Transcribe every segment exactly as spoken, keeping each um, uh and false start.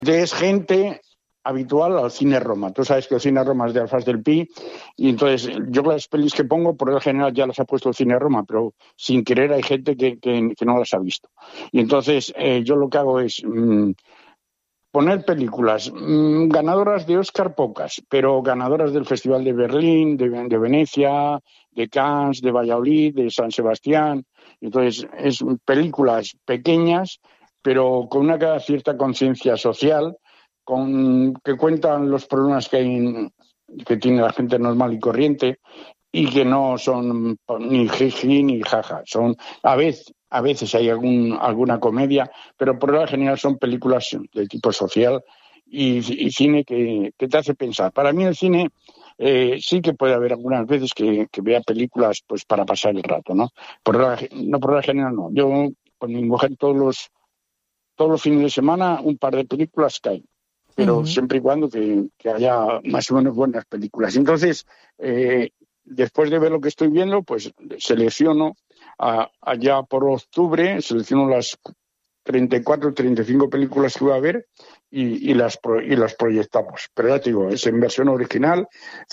es gente habitual al cine Roma. Tú sabes que el cine Roma es de Alfás del Pi, y entonces yo las pelis que pongo, por el general ya las ha puesto el cine Roma, pero sin querer hay gente que, que, que no las ha visto. Y entonces eh, yo lo que hago es mmm, poner películas mmm, ganadoras de Oscar pocas, pero ganadoras del Festival de Berlín, de, de Venecia, de Cannes, de Valladolid, de San Sebastián. Entonces es películas pequeñas, pero con una cierta conciencia social, con que cuentan los problemas que hay, que tiene la gente normal y corriente, y que no son ni jiji ni jaja. Son a veces a veces hay algún alguna comedia, pero por lo general son películas de tipo social y, y cine que, que te hace pensar. Para mí el cine eh, sí que puede haber algunas veces que, que vea películas pues para pasar el rato, ¿no? Por la, no por lo general no. Yo con mi mujer todos los todos los fines de semana un par de películas caen, pero uh-huh. siempre y cuando que, que haya más o menos buenas películas. Entonces, eh, después de ver lo que estoy viendo, pues selecciono a, allá por octubre, selecciono las treinta y cuatro, treinta y cinco películas que voy a ver y, y, las, y las proyectamos. Pero ya te digo, es en versión original,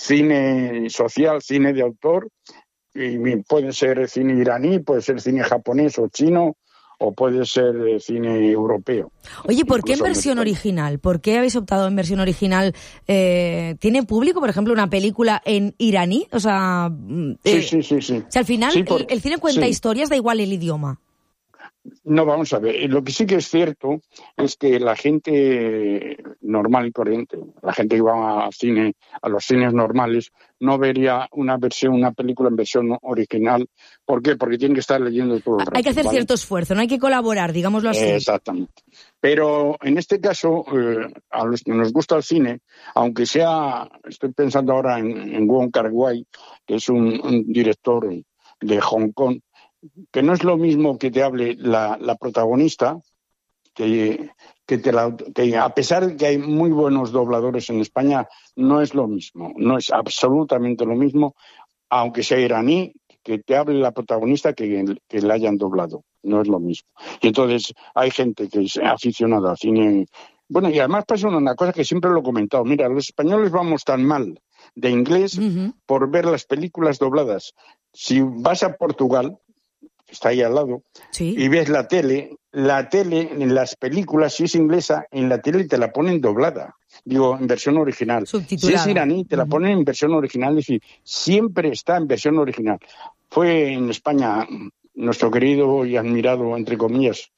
cine social, cine de autor, y puede ser cine iraní, puede ser cine japonés o chino, o puede ser de cine europeo. Oye, ¿por qué en versión original? ¿Por qué habéis optado en versión original? Eh, ¿Tiene público, por ejemplo, una película en iraní? O sea, eh, sí, sí, sí, sí. O sea, al final sí, por, el, el cine cuenta sí. historias, da igual el idioma. No, vamos a ver. Lo que sí que es cierto es que la gente normal y corriente, la gente que va al cine, a los cines normales, no vería una versión, una película en versión original. ¿Por qué? Porque tienen que estar leyendo todo el rato. Hay que hacer ¿vale? cierto esfuerzo, no hay que colaborar, digámoslo así. Exactamente. Pero en este caso, eh, a los que nos gusta el cine, aunque sea, estoy pensando ahora en, en Wong Kar-wai, que es un, un director de Hong Kong, que no es lo mismo que te hable la, la protagonista, que, que, te la, que a pesar de que hay muy buenos dobladores en España, no es lo mismo, no es absolutamente lo mismo, aunque sea iraní, que te hable la protagonista que, que la hayan doblado, no es lo mismo. Y entonces hay gente que es aficionada al cine. Bueno, y además pasa una cosa que siempre lo he comentado, mira, los españoles vamos tan mal de inglés uh-huh. por ver las películas dobladas. Si vas a Portugal, está ahí al lado, ¿sí? y ves la tele, la tele en las películas, si es inglesa, en la tele te la ponen doblada, digo, en versión original. Si es iraní, te la uh-huh. ponen en versión original, es decir, siempre está en versión original. Fue en España nuestro querido y admirado, entre comillas,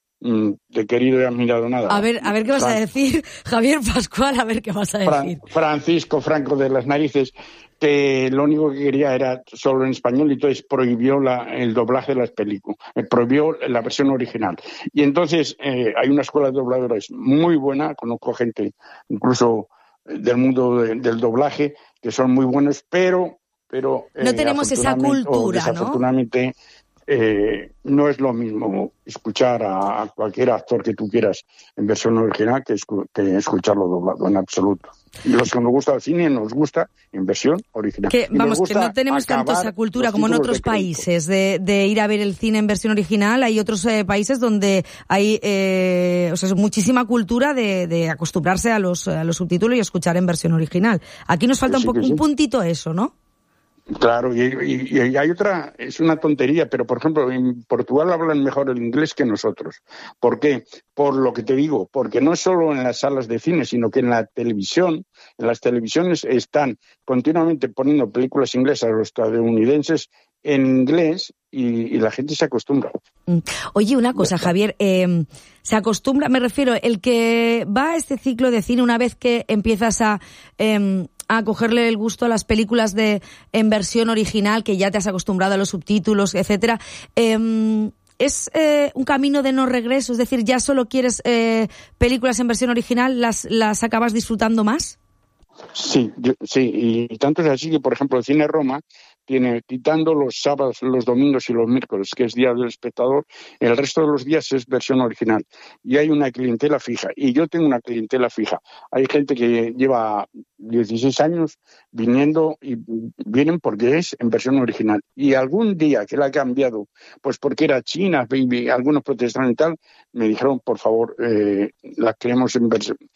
de querido y admirado nada. A ver, a ver qué vas Fran- a decir, Javier Pascual, a ver qué vas a decir. Fran- Francisco Franco de las Narices, que lo único que quería era solo en español y entonces prohibió la, el doblaje de las películas, eh, prohibió la versión original. Y entonces eh, hay una escuela de dobladores muy buena, conozco gente incluso del mundo de, del doblaje, que son muy buenos, pero... pero no eh, tenemos esa cultura, desafortunadamente, ¿no? Eh, no es lo mismo escuchar a, a cualquier actor que tú quieras en versión original que, escu- que escucharlo doblado, en absoluto. Y los que nos gusta el cine nos gusta en versión original. Que, vamos, que no tenemos tanto esa cultura como en otros países de, de ir a ver el cine en versión original. Hay otros eh, países donde hay eh, o sea, muchísima cultura de, de acostumbrarse a los, a los subtítulos y escuchar en versión original. Aquí nos falta sí, un, po- sí. un puntito eso, ¿no? Claro, y, y, y hay otra, es una tontería, pero por ejemplo en Portugal hablan mejor el inglés que nosotros. ¿Por qué? Por lo que te digo, porque no es solo en las salas de cine, sino que en la televisión, en las televisiones están continuamente poniendo películas inglesas a los estadounidenses en inglés y, y la gente se acostumbra. Oye, una cosa, Javier, eh, se acostumbra, me refiero, el que va a este ciclo de cine una vez que empiezas a... Eh, a cogerle el gusto a las películas de en versión original, que ya te has acostumbrado a los subtítulos, etcétera, eh, ¿es eh, un camino de no regreso? Es decir, ¿ya solo quieres eh, películas en versión original? ¿Las, las acabas disfrutando más? Sí, yo, sí, y tanto es así que, por ejemplo, el cine Roma tiene, quitando los sábados, los domingos y los miércoles, que es Día del Espectador, el resto de los días es versión original. Y hay una clientela fija, y yo tengo una clientela fija. Hay gente que lleva dieciséis años viniendo y vienen porque es en versión original. Y algún día que la ha cambiado, pues porque era China, y algunos protestantes y tal, me dijeron, por favor, eh, la queremos en versión,